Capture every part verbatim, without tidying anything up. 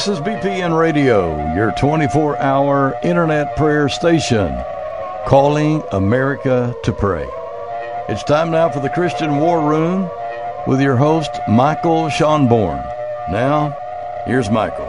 This is B P N Radio, your twenty-four hour internet prayer station, calling America to pray. It's time now for the Christian War Room with your host, Michael Schonborn. Now, here's Michael.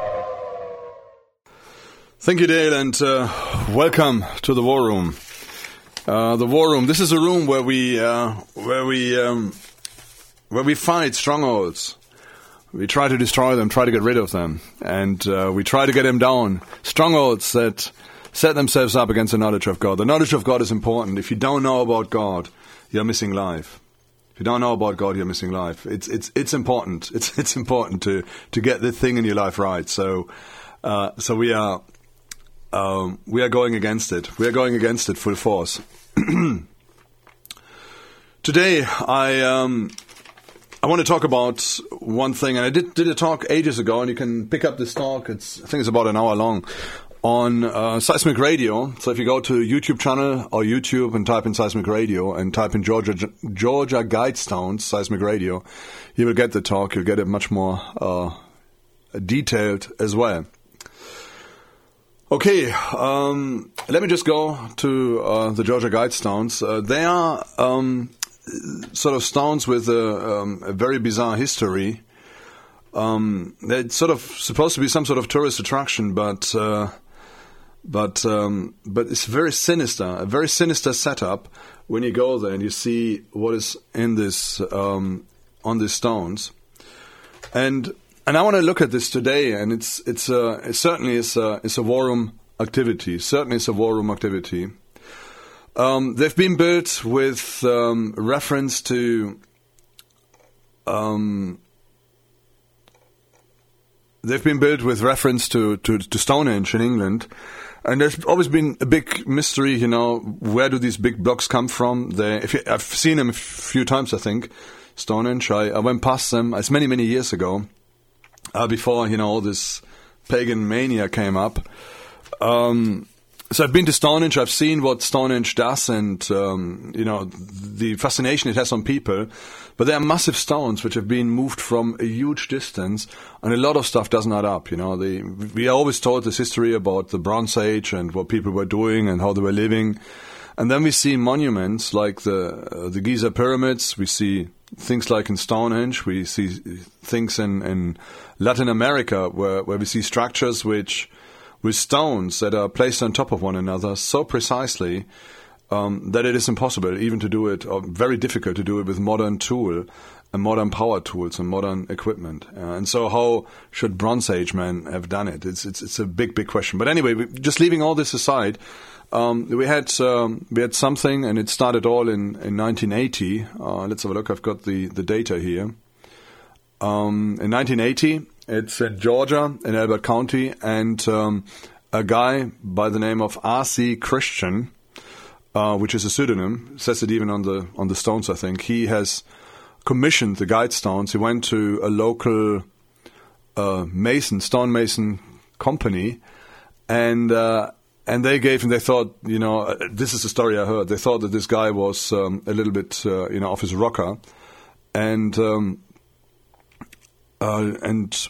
Thank you, Dale, and uh, welcome to the War Room. Uh, the War Room. This is a room where we uh, where we um, where we fight strongholds. We try to destroy them, try to get rid of them, and uh, we try to get them down. Strongholds that set themselves up against the knowledge of God. The knowledge of God is important. If you don't know about God, you're missing life. If you don't know about God, you're missing life. It's it's it's important. It's it's important to to get the thing in your life right. So uh, so we are um, we are going against it. We are going against it full force. Today, I. Um, I want to talk about one thing, and I did, did a talk ages ago, and you can pick up this talk, it's, I think it's about an hour long, on uh, Seismic Radio. So if you go to YouTube channel or YouTube and type in Seismic Radio and type in Georgia Georgia Guidestones, Seismic Radio, you will get the talk. You'll get it much more uh, detailed as well. Okay, um, let me just go to uh, the Georgia Guidestones. Uh, they are... Um, sort of stones with a, um, a very bizarre history. Um, they're sort of supposed to be some sort of tourist attraction, but uh, but um, but it's very sinister, a very sinister setup when you go there and you see what is in this um, on these stones. And and I want to look at this today, and it's it's uh, it certainly is a, it's a war room activity. Certainly, it's a war room activity. Um, they've been built with um, reference to um, they've been built with reference to, to, to Stonehenge in England, and there's always been a big mystery. You know, where do these big blocks come from? They, if you, I've seen them a few times, I think Stonehenge. I, I went past them. It's many many years ago, uh, before you know all this pagan mania came up. Um, So I've been to Stonehenge, I've seen what Stonehenge does and, um, you know, the fascination it has on people. But there are massive stones which have been moved from a huge distance, and a lot of stuff doesn't add up, you know. They, we are always told this history about the Bronze Age and what people were doing and how they were living. And then we see monuments like the uh, the Giza pyramids, we see things like in Stonehenge, we see things in, in Latin America where, where we see structures which... with stones that are placed on top of one another so precisely um, that it is impossible even to do it, or very difficult to do it with modern tool and modern power tools and modern equipment. Uh, and so how should Bronze Age men have done it? It's it's, it's a big, big question. But anyway, we, just leaving all this aside, um, we had um, we had something, and it started all in, in nineteen eighty. Uh, let's have a look. I've got the, the data here. Um, in nineteen eighty... It's in Georgia, in Elbert County, and um, a guy by the name of R C Christian, uh, which is a pseudonym, says it even on the on the stones, I think. He has commissioned the guide stones. He went to a local uh, mason, stonemason company, and uh, and they gave him, they thought, you know, uh, this is the story I heard, they thought that this guy was um, a little bit, uh, you know, off his rocker, and... Um, Uh, and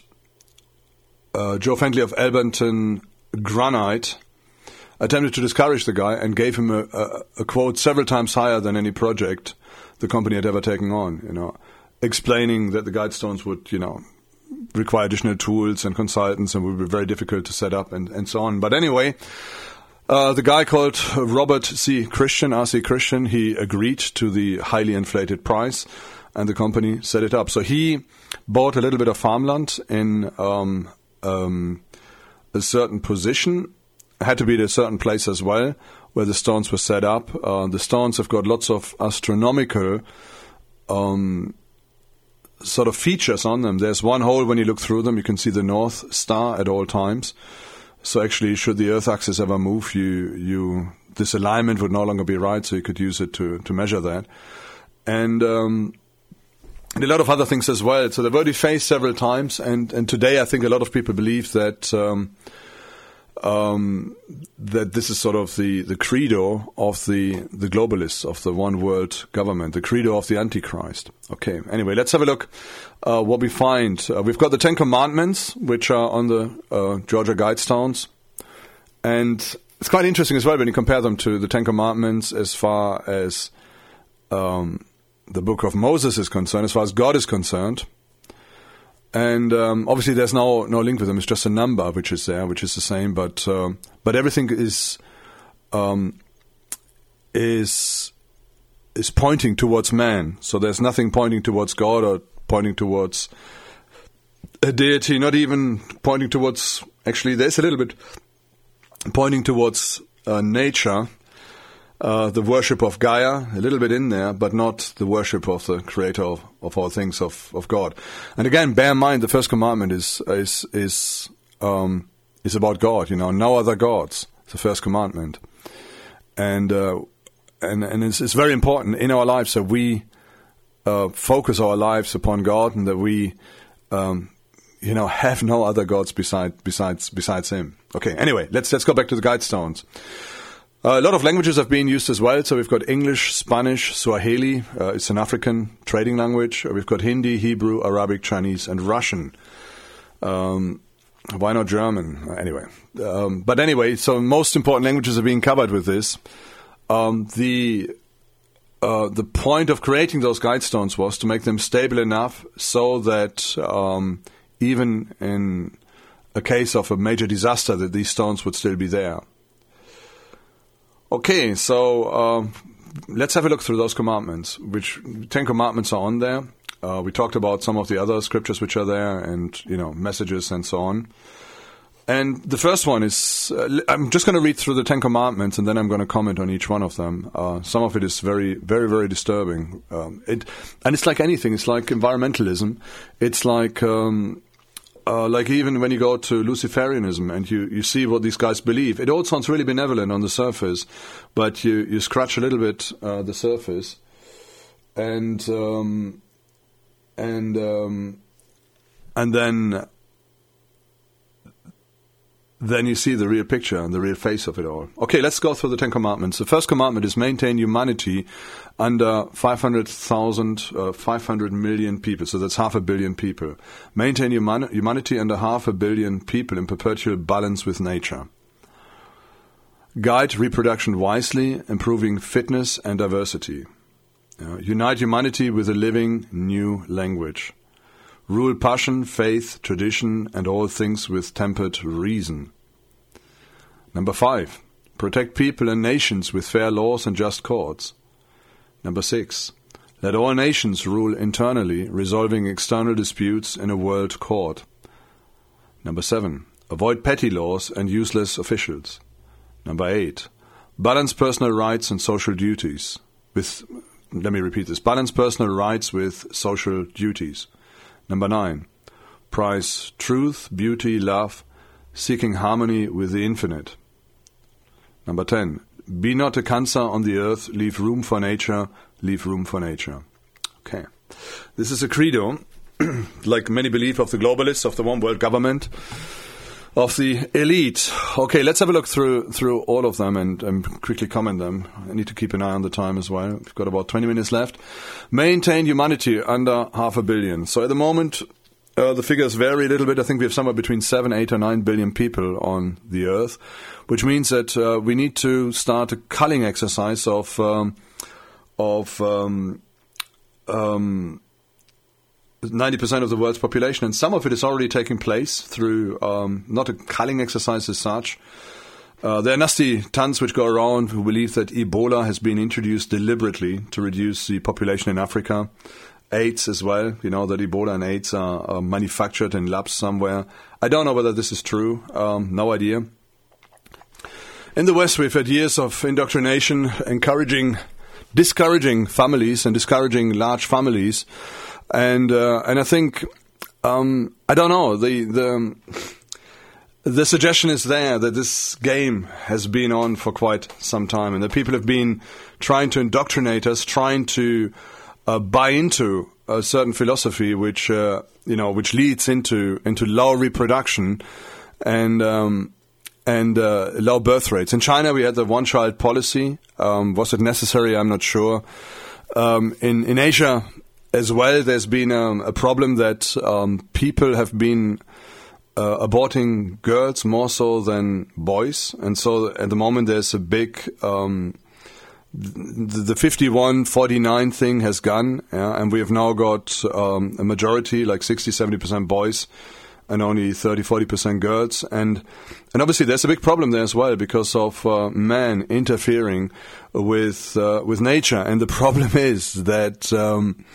uh, Joe Fentley of Alberton Granite attempted to discourage the guy and gave him a, a, a quote several times higher than any project the company had ever taken on, you know, explaining that the guide stones would, you know, require additional tools and consultants and would be very difficult to set up and, and so on. But anyway, uh, the guy called Robert C. Christian, R C Christian, he agreed to the highly inflated price, and the company set it up. So he bought a little bit of farmland in um, um, a certain position. It had to be at a certain place as well, where the stones were set up. Uh, the stones have got lots of astronomical um, sort of features on them. There's one hole, when you look through them, you can see the North Star at all times. So actually, should the Earth axis ever move, you you this alignment would no longer be right, so you could use it to, to measure that. And... Um, And a lot of other things as well. So they were defaced several times, and, and today I think a lot of people believe that um, um, that this is sort of the, the credo of the, the globalists, of the one world government, the credo of the Antichrist. Okay, anyway, let's have a look uh, what we find. Uh, we've got the Ten Commandments, which are on the uh, Georgia Guidestones. And it's quite interesting as well when you compare them to the Ten Commandments as far as um, the book of Moses is concerned, as far as God is concerned. And um, obviously there's no no link with them. It's just a number which is there, which is the same. But uh, but everything is um, is is pointing towards man. So there's nothing pointing towards God or pointing towards a deity. Not even pointing towards. Actually, there's a little bit pointing towards uh, nature. Uh, the worship of Gaia, a little bit in there, but not the worship of the Creator of, of all things, of, of God. And again, bear in mind, the first commandment is is is um, is about God. You know, no other gods. It's the first commandment, and uh, and and it's, it's very important in our lives that we uh, focus our lives upon God, and that we, um, you know, have no other gods beside besides besides Him. Okay. Anyway, let's let's go back to the Guidestones. Uh, a lot of languages have been used as well. So we've got English, Spanish, Swahili. Uh, it's an African trading language. Uh, we've got Hindi, Hebrew, Arabic, Chinese, and Russian. Um, why not German? Anyway. Um, but anyway, so most important languages are being covered with this. Um, the uh, the point of creating those Guidestones was to make them stable enough so that um, even in a case of a major disaster, that these stones would still be there. Okay, so uh, let's have a look through those commandments, which Ten Commandments are on there. Uh, we talked about some of the other scriptures which are there, and, you know, messages and so on. And the first one is, uh, I'm just going to read through the Ten Commandments, and then I'm going to comment on each one of them. Uh, some of it is very, very, very disturbing. Um, it, and it's like anything. It's like environmentalism. It's like... Um, Uh, like even when you go to Luciferianism and you, you see what these guys believe, it all sounds really benevolent on the surface, but you, you scratch a little bit uh, the surface, and um, and um, and then then you see the real picture and the real face of it all. Okay, let's go through the Ten Commandments. The first commandment is maintain humanity under five hundred thousand, uh, five hundred million people, so that's half a billion people. Maintain human- humanity under half a billion people in perpetual balance with nature. Guide reproduction wisely, improving fitness and diversity. Uh, unite humanity with a living new language. Rule passion, faith, tradition, and all things with tempered reason. Number five, protect people and nations with fair laws and just courts. Number six, let all nations rule internally, resolving external disputes in a world court. Number seven, avoid petty laws and useless officials. Number eight, balance personal rights and social duties with, let me repeat this, balance personal rights with social duties. Number nine, prize truth, beauty, love, seeking harmony with the infinite. Number ten, be not a cancer on the earth, leave room for nature, leave room for nature. Okay. This is a credo, like many believe, of the globalists, of the one world government, of the elite. Okay, let's have a look through through all of them and, and quickly comment them. I need to keep an eye on the time as well. We've got about twenty minutes left. Maintain humanity under half a billion. So at the moment, uh, the figures vary a little bit. I think we have somewhere between seven, eight or nine billion people on the earth, which means that uh, we need to start a culling exercise of um, of um, um, ninety percent of the world's population, and some of it is already taking place through um, not a culling exercise as such. Uh, there are nasty tons which go around who believe that Ebola has been introduced deliberately to reduce the population in Africa. AIDS as well, you know, that Ebola and AIDS are, are manufactured in labs somewhere. I don't know whether this is true, um, no idea. In the West, we've had years of indoctrination, encouraging, discouraging families and discouraging large families. And uh, and I think um, I don't know the the the suggestion is there that this game has been on for quite some time, and that people have been trying to indoctrinate us, trying to uh, buy into a certain philosophy, which uh, you know, which leads into into low reproduction, and um, and uh, low birth rates. In China, we had the one-child policy. Um, was it necessary? I'm not sure. Um, in in Asia as well, there's been um, a problem that um, people have been uh, aborting girls more so than boys, and so at the moment there's a big um, the fifty-one forty-nine thing has gone, yeah, and we have now got um, a majority, like sixty to seventy percent boys and only thirty to forty percent girls. And and obviously there's a big problem there as well because of uh, men interfering with uh, with nature. And the problem is that um,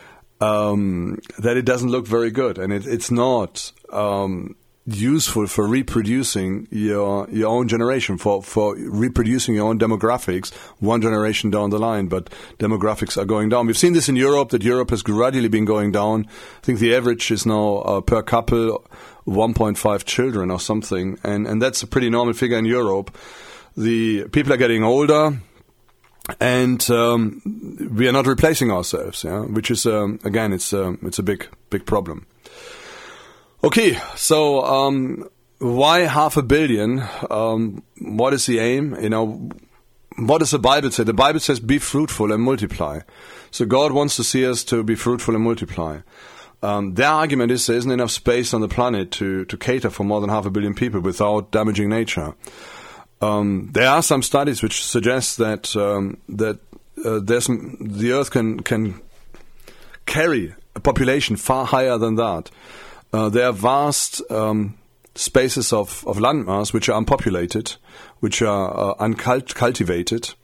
um, that it doesn't look very good, and it, it's not um, useful for reproducing your your own generation, for, for reproducing your own demographics one generation down the line. But demographics are going down. We've seen this in Europe, that Europe has gradually been going down. I think the average is now uh, per couple one point five children or something, and, and that's a pretty normal figure in Europe. The people are getting older, and um, we are not replacing ourselves, yeah? Which is, um, again, it's, um, it's a big, big problem. Okay, so um, why half a billion? Um, what is the aim? You know, what does the Bible say? The Bible says, "Be fruitful and multiply." So God wants to see us to be fruitful and multiply. Um, their argument is there isn't enough space on the planet to to cater for more than half a billion people without damaging nature. Um, there are some studies which suggest that um, that uh, there's the Earth can can carry a population far higher than that. Uh, there are vast um, spaces of, of landmass which are unpopulated, which are uh, uncultivated.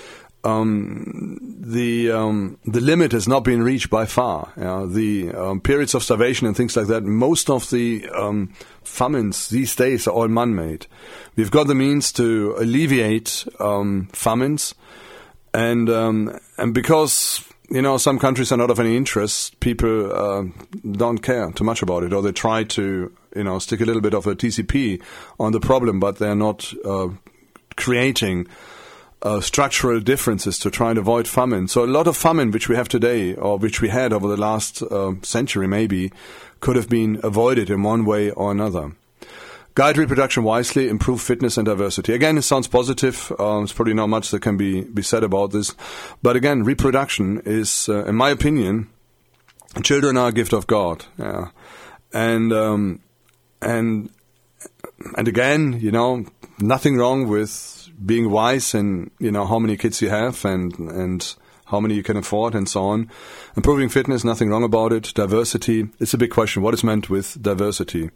Um, the um, the limit has not been reached by far. Yeah? The um, periods of starvation and things like that, most of the um, famines these days are all man-made. We've got the means to alleviate um, famines, and um, and because you know, some countries are not of any interest, people uh, don't care too much about it, or they try to, you know, stick a little bit of a T C P on the problem, but they're not uh, creating uh, structural differences to try and avoid famine. So a lot of famine which we have today, or which we had over the last uh, century maybe, could have been avoided in one way or another. Guide reproduction wisely, improve fitness and diversity. Again, it sounds positive. Um, there's probably not much that can be, be said about this. But again, reproduction is, uh, in my opinion, children are a gift of God. Yeah. And, um, and, and again, you know, nothing wrong with being wise and, you know, how many kids you have and, and how many you can afford and so on. Improving fitness, nothing wrong about it. Diversity, it's a big question. What is meant with diversity?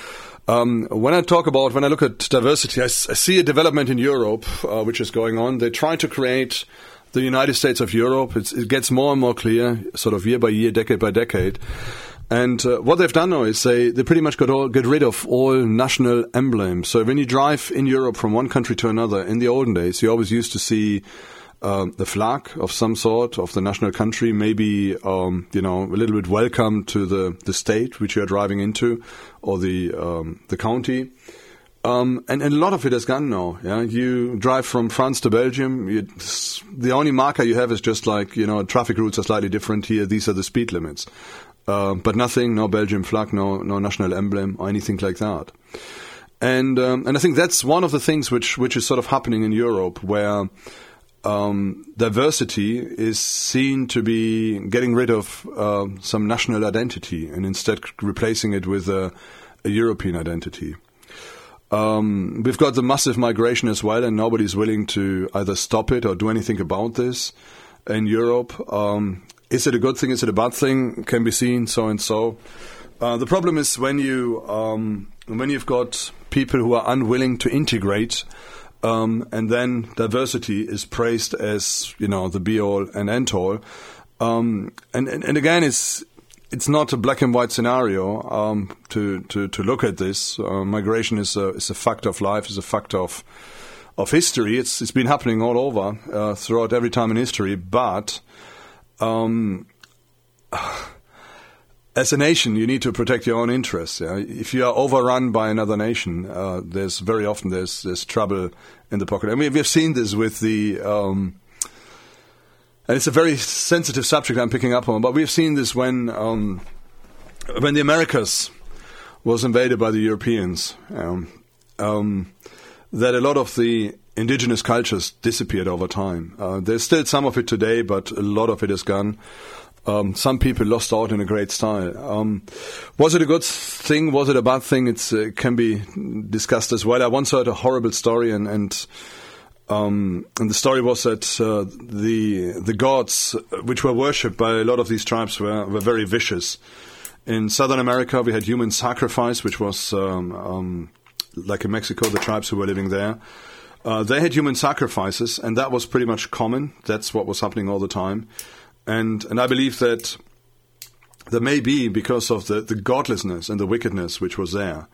Um, when I talk about, when I look at diversity, I, s- I see a development in Europe, uh, which is going on. They try to create the United States of Europe. It's, it gets more and more clear, sort of year by year, decade by decade. And uh, what they've done now is they, they pretty much got all, get rid of all national emblems. So when you drive in Europe from one country to another, in the olden days, you always used to see Uh, the flag of some sort of the national country, maybe um, you know, a little bit welcome to the, the state which you are driving into, or the um, the county, um, and, and a lot of it has gone now. Yeah, you drive from France to Belgium. You, the only marker you have is just like, you know, traffic routes are slightly different here. These are the speed limits, uh, but nothing, no Belgian flag, no no national emblem or anything like that. And um, and I think that's one of the things which which is sort of happening in Europe, where Um, diversity is seen to be getting rid of uh, some national identity and instead replacing it with a, a European identity. Um, we've got the massive migration as well, and nobody's willing to either stop it or do anything about this in Europe. Um, is it a good thing? Is it a bad thing? Can be seen so and so. Uh, the problem is when you um, when you've got people who are unwilling to integrate. Um, and then diversity is praised as, you know, the be-all and end-all. Um, and, and, and again, it's it's not a black and white scenario um, to, to, to look at this. Uh, migration is a is a fact of life, is a fact of of history. It's it's been happening all over uh, throughout every time in history. But um, as a nation, you need to protect your own interests. Yeah? If you are overrun by another nation, uh, there's very often there's there's trouble in the pocket. I mean, we've seen this with the, um, and it's a very sensitive subject I'm picking up on. But we've seen this when um, when the Americas was invaded by the Europeans. Um, um, that a lot of the indigenous cultures disappeared over time. Uh, there's still some of it today, but a lot of it is gone. Um, some people lost out in a great style. Um, was it a good thing? Was it a bad thing? It uh, can be discussed as well. I once heard a horrible story, and and, um, and the story was that uh, the the gods which were worshipped by a lot of these tribes were, were very vicious. In Southern America, we had human sacrifice, which was um, um, like in Mexico, the tribes who were living there. Uh, they had human sacrifices, and that was pretty much common. That's what was happening all the time. And and I believe that there may be, because of the, the godlessness and the wickedness which was there,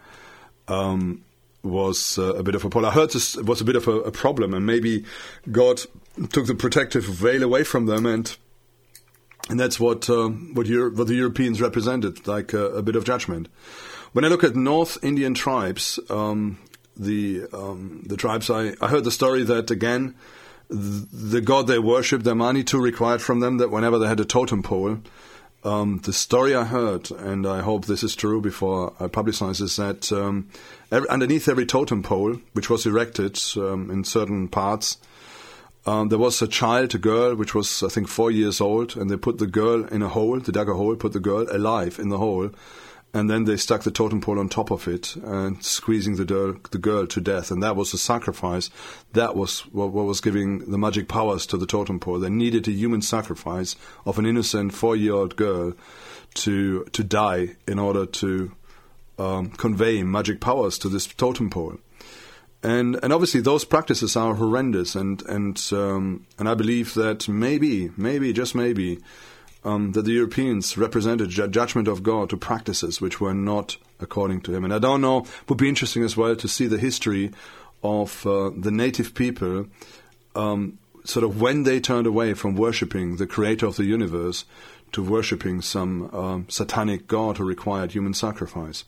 um, was uh, a bit of a problem. I heard this was a bit of a, a problem, and maybe God took the protective veil away from them, and and that's what uh, what, Euro- what the Europeans represented, like a, a bit of judgment. When I look at North Indian tribes, um, the um, the tribes, I, I heard the story that, again, th- the god they worshipped, their Manitou required from them that whenever they had a totem pole, um, the story I heard, and I hope this is true before I publicize, is that um, every, underneath every totem pole, which was erected um, in certain parts, um, there was a child, a girl, which was, I think, four years old, and they put the girl in a hole, they dug a hole, put the girl alive in the hole, and then they stuck the totem pole on top of it, and squeezing the, girl, the girl to death. And that was a sacrifice. That was what, what was giving the magic powers to the totem pole. They needed a human sacrifice of an innocent four-year-old girl to to die in order to um, convey magic powers to this totem pole. And and obviously those practices are horrendous. And and um, and I believe that maybe, maybe, just maybe, Um, that the Europeans represented ju- judgment of God to practices which were not according to him. And I don't know, it would be interesting as well to see the history of uh, the native people, um, sort of when they turned away from worshipping the creator of the universe to worshipping some um, satanic god who required human sacrifice.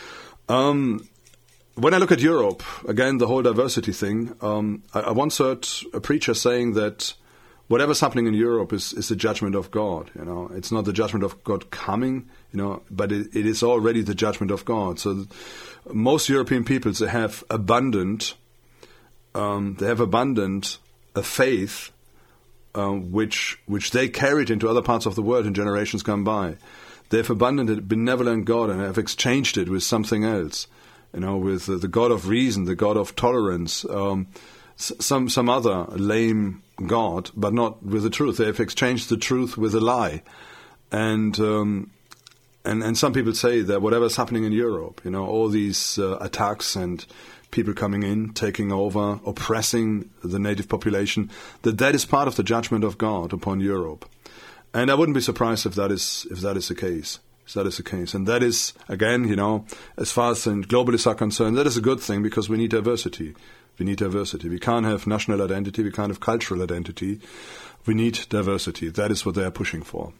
Um, when I look at Europe, again, the whole diversity thing, um, I, I once heard a preacher saying that whatever's happening in Europe is, is the judgment of God. You know, it's not the judgment of God coming, you know, but it, it is already the judgment of God. So th- most European peoples, they have abundant, um, they have abundant a faith uh, which which they carried into other parts of the world in generations gone by. They have abundant a benevolent God and have exchanged it with something else, you know, with uh, the God of reason, the God of tolerance, um, s- some some other lame God, but not with the truth. They have exchanged the truth with a lie, and um, and and some people say that whatever's happening in Europe, you know, all these uh, attacks and people coming in, taking over, oppressing the native population, that that is part of the judgment of God upon Europe. And I wouldn't be surprised if that is if that is the case. If that is the case, and that is, again, you know, as far as the globalists are concerned, that is a good thing, because we need diversity. We need diversity. We can't have national identity. We can't have cultural identity. We need diversity. That is what they are pushing for.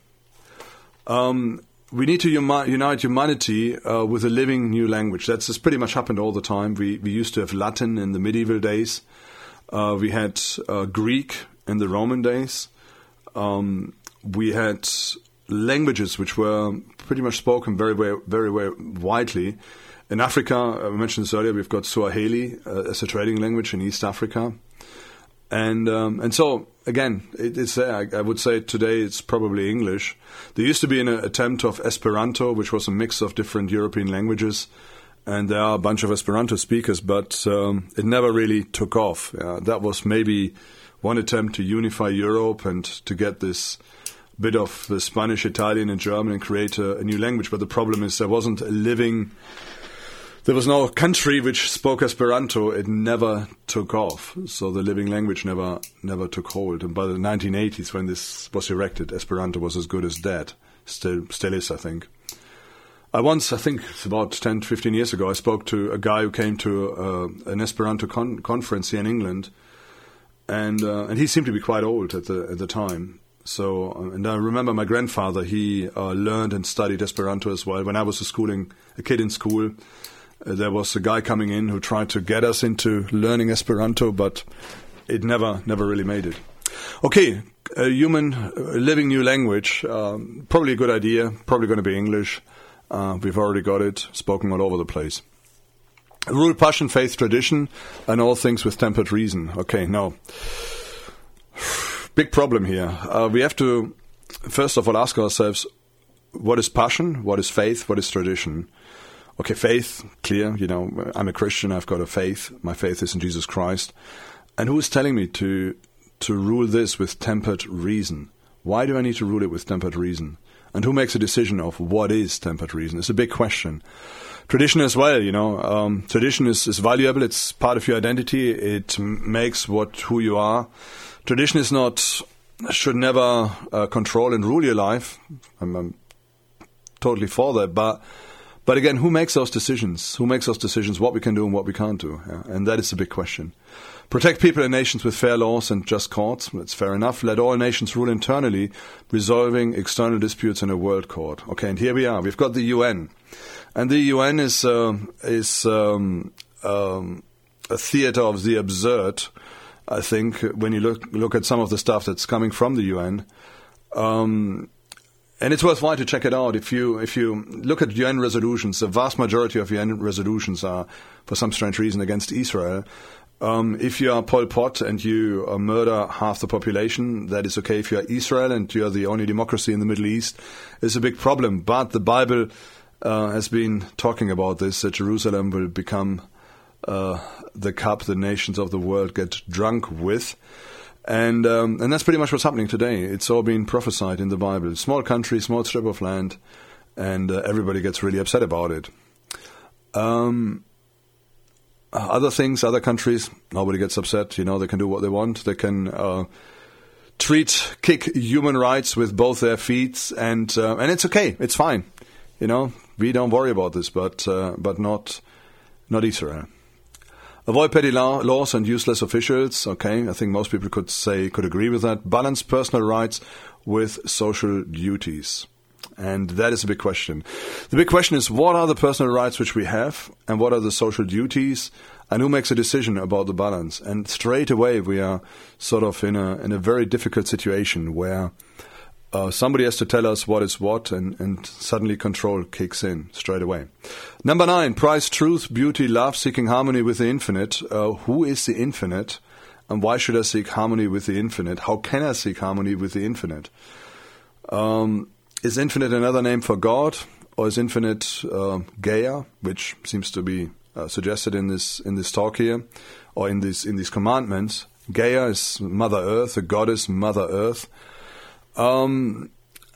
Um, we need to umi- unite humanity uh, with a living new language. That's, that's pretty much happened all the time. We we used to have Latin in the medieval days. Uh, we had uh, Greek in the Roman days. Um, we had languages which were pretty much spoken very, very, very, very widely. In Africa, I mentioned this earlier, we've got Swahili uh, as a trading language in East Africa. And um, and so, again, it, it's there. I, I would say today it's probably English. There used to be an attempt of Esperanto, which was a mix of different European languages. And there are a bunch of Esperanto speakers, but um, it never really took off. Uh, that was maybe one attempt to unify Europe and to get this bit of the Spanish, Italian, and German and create a, a new language. But the problem is there wasn't a living... There was no country which spoke Esperanto. It never took off. So the living language never never took hold. And by the nineteen eighties, when this was erected, Esperanto was as good as dead. Still, still is, I think. I once, I think it's about ten, fifteen years ago, I spoke to a guy who came to uh, an Esperanto con- conference here in England. And uh, and he seemed to be quite old at the at the time. So, and I remember my grandfather, he uh, learned and studied Esperanto as well. When I was a schooling, a kid in school, uh, there was a guy coming in who tried to get us into learning Esperanto, but it never, never really made it. Okay, a human, a living new language, um, probably a good idea, probably going to be English. Uh, we've already got it spoken all over the place. Rule, passion, faith, tradition, and all things with tempered reason. Okay, no. Big problem here. Uh, we have to, first of all, ask ourselves, what is passion? What is faith? What is tradition? Okay, faith, clear. You know, I'm a Christian. I've got a faith. My faith is in Jesus Christ. And who is telling me to to rule this with tempered reason? Why do I need to rule it with tempered reason? And who makes a decision of what is tempered reason? It's a big question. Tradition as well, you know. Um, tradition is, is valuable. It's part of your identity. It m- makes what who you are. Tradition is not, should never uh, control and rule your life. I'm, I'm totally for that. But but again, who makes those decisions? Who makes those decisions, what we can do and what we can't do? Yeah? And that is a big question. Protect people and nations with fair laws and just courts. That's fair enough. Let all nations rule internally, resolving external disputes in a world court. Okay, and here we are. We've got the U N. And the U N is, uh, is um, um, a theater of the absurd, I think, when you look look at some of the stuff that's coming from the U N. Um, and it's worthwhile to check it out. If you if you look at U N resolutions, the vast majority of U N resolutions are, for some strange reason, against Israel. Um, if you are Pol Pot and you uh, murder half the population, that is okay. If you are Israel and you are the only democracy in the Middle East, it's a big problem. But the Bible uh, has been talking about this, that Jerusalem will become uh, the cup the nations of the world get drunk with. And um, and that's pretty much what's happening today. It's all been prophesied in the Bible. Small country, small strip of land, and uh, everybody gets really upset about it. Um... Other things, other countries, nobody gets upset. You know, they can do what they want. They can uh, treat, kick human rights with both their feet, and uh, and it's okay. It's fine. You know, we don't worry about this, but uh, but not not Israel. Avoid petty law, laws and useless officials. Okay, I think most people could say could agree with that. Balance personal rights with social duties. And that is a big question. The big question is, what are the personal rights which we have, and what are the social duties, and who makes a decision about the balance? And straight away, we are sort of in a in a very difficult situation where uh, somebody has to tell us what is what, and, and suddenly control kicks in straight away. Number nine, prize truth, beauty, love, seeking harmony with the infinite. Uh, who is the infinite, and why should I seek harmony with the infinite? How can I seek harmony with the infinite? Um... Is infinite another name for God, or is infinite uh, Gaia, which seems to be uh, suggested in this in this talk here, or in this in these commandments? Gaia is Mother Earth, the goddess Mother Earth. Um,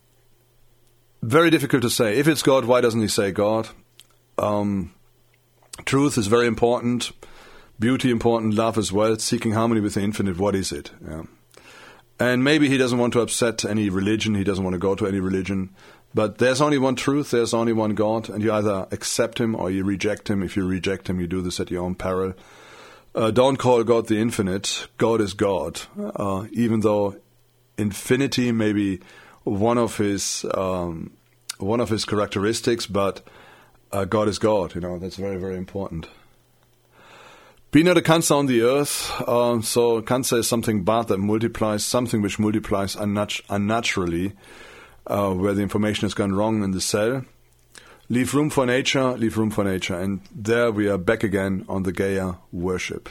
very difficult to say. If it's God, why doesn't he say God? Um, truth is very important, beauty important, love as well. Seeking harmony with the infinite. What is it? Yeah. And maybe he doesn't want to upset any religion, he doesn't want to go to any religion. But there's only one truth, there's only one God, and you either accept him or you reject him. If you reject him, you do this at your own peril. Uh, don't call God the infinite. God is God. Uh, even though infinity may be one of his um, one of his characteristics, but uh, God is God. You know, that's very, very important. Be not a cancer on the earth. Uh, so cancer is something bad that multiplies, something which multiplies unnat- unnaturally, uh, where the information has gone wrong in the cell. Leave room for nature, leave room for nature. And there we are back again on the Gaia worship.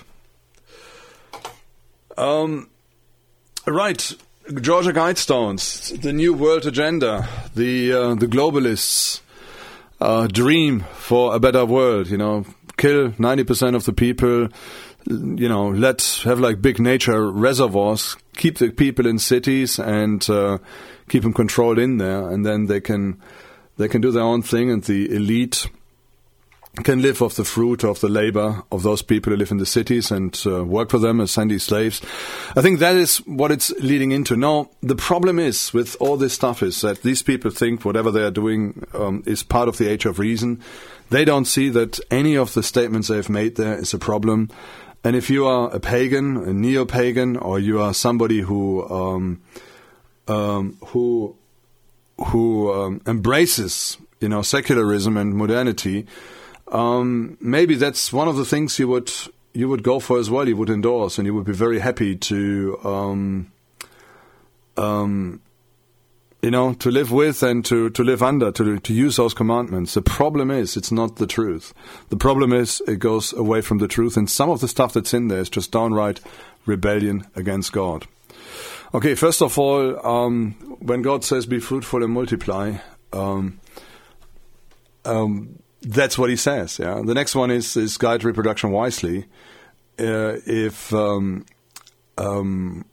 Um, right, Georgia Guidestones, the New World Agenda, the uh, the globalists' uh, dream for a better world, you know, kill ninety percent of the people, you know, let's have like big nature reservoirs, keep the people in cities and uh, keep them controlled in there, and then they can they can do their own thing, and the elite can live off the fruit of the labor of those people who live in the cities and uh, work for them as Sunday slaves. I think that is what it's leading into. Now, the problem is with all this stuff is that these people think whatever they are doing um, is part of the age of reason. They don't see that any of the statements they've made there is a problem. And if you are a pagan, a neo-pagan, or you are somebody who um, um, who who um, embraces, you know, secularism and modernity, Um, maybe that's one of the things you would you would go for as well. You would endorse, and you would be very happy to um, um, you know, to live with and to, to live under, to to use those commandments. The problem is it's not the truth. The problem is it goes away from the truth, and some of the stuff that's in there is just downright rebellion against God. Okay, first of all, um, when God says be fruitful and multiply, um, um, that's what he says. Yeah. The next one is, is guide reproduction wisely. Uh, if... Um, um,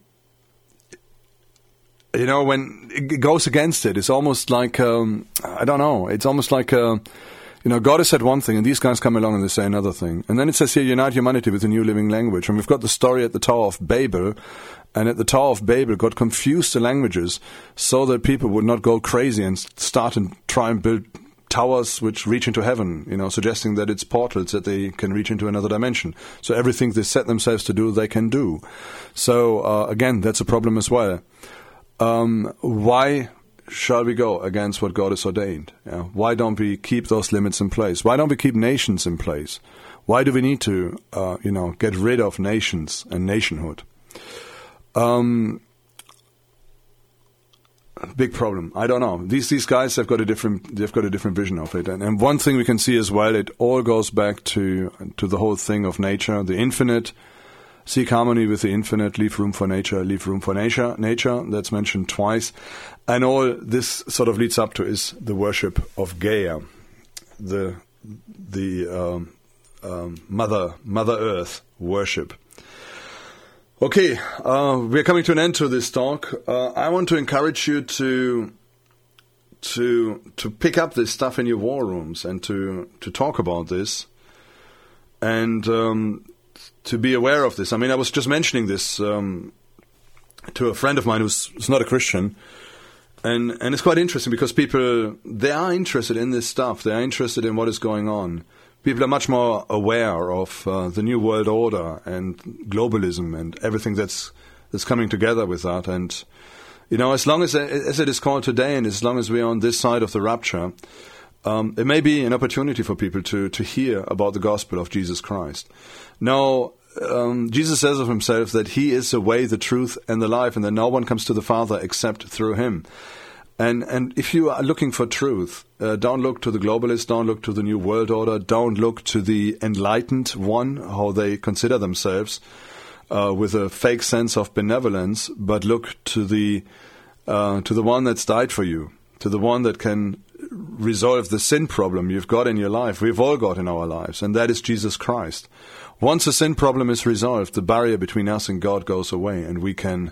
You know, when it goes against it, it's almost like, um, I don't know, it's almost like, uh, you know, God has said one thing and these guys come along and they say another thing. And then it says here, unite humanity with a new living language. And we've got the story at the Tower of Babel. And at the Tower of Babel, God confused the languages so that people would not go crazy and start and try and build towers which reach into heaven, you know, suggesting that it's portals that they can reach into another dimension. So everything they set themselves to do, they can do. So, uh, again, that's a problem as well. Um, why shall we go against what God has ordained? Yeah? Why don't we keep those limits in place? Why don't we keep nations in place? Why do we need to, uh, you know, get rid of nations and nationhood? Um, big problem. I don't know. These these guys have got a different they've got a different vision of it. And, and one thing we can see as well, it all goes back to to the whole thing of nature, the infinite. Seek harmony with the infinite, leave room for nature, leave room for nature. Nature, that's mentioned twice. And all this sort of leads up to is the worship of Gaia, the the um, um, Mother Mother Earth worship. Okay, uh, we're coming to an end to this talk. Uh, I want to encourage you to to to pick up this stuff in your war rooms and to, to talk about this. And... Um, to be aware of this. I mean, I was just mentioning this um, to a friend of mine who's, who's not a Christian, and and it's quite interesting because people, they are interested in this stuff. They are interested in what is going on. People are much more aware of uh, the New World Order and globalism and everything that's that's coming together with that. And, you know, as long as, as it is called today and as long as we are on this side of the rapture, um, it may be an opportunity for people to, to hear about the gospel of Jesus Christ. Now, um, Jesus says of himself that he is the way, the truth, and the life, and that no one comes to the Father except through him. And and if you are looking for truth, uh, don't look to the globalists, don't look to the New World Order, don't look to the enlightened one, how they consider themselves, uh, with a fake sense of benevolence, but look to the uh, to the one that's died for you, to the one that can resolve the sin problem you've got in your life, we've all got in our lives, and that is Jesus Christ. Once the sin problem is resolved, the barrier between us and God goes away, and we can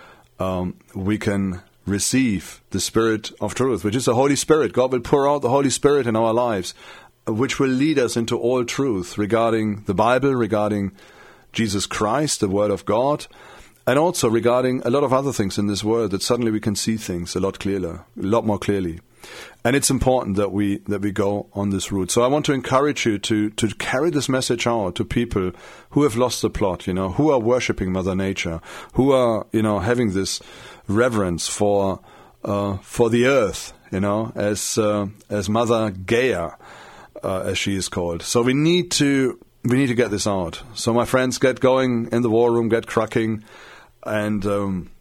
um, we can receive the Spirit of truth, which is the Holy Spirit. God will pour out the Holy Spirit in our lives, which will lead us into all truth regarding the Bible, regarding Jesus Christ, the Word of God, and also regarding a lot of other things in this world, that suddenly we can see things a lot clearer, a lot more clearly. And it's important that we that we go on this route. So I want to encourage you to to carry this message out to people who have lost the plot, you know, who are worshipping Mother Nature, who are, you know, having this reverence for uh, for the earth, you know, as uh, as Mother Gaia, uh, as she is called. So we need to we need to get this out. So my friends, get going in the war room, get cracking, and. Um,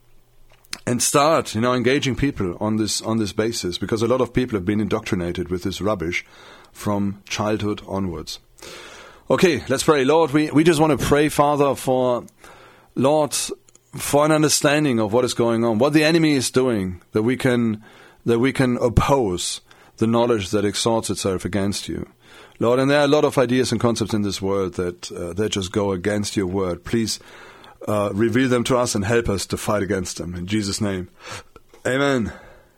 And start, you know, engaging people on this on this basis, because a lot of people have been indoctrinated with this rubbish from childhood onwards. Okay, let's pray. Lord, we, we just want to pray, Father, for, Lord, for an understanding of what is going on, what the enemy is doing, that we can that we can oppose the knowledge that exalts itself against you. Lord, and there are a lot of ideas and concepts in this world that uh, that just go against your word. Please Uh, reveal them to us and help us to fight against them. In Jesus' name, amen.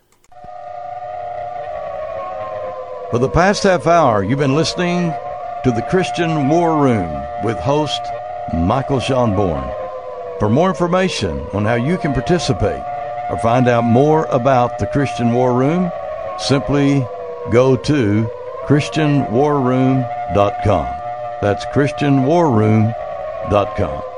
For the past half hour, you've been listening to the Christian War Room with host Michael Schonborn. For more information on how you can participate or find out more about the Christian War Room, simply go to Christian War Room dot com. That's Christian War Room dot com.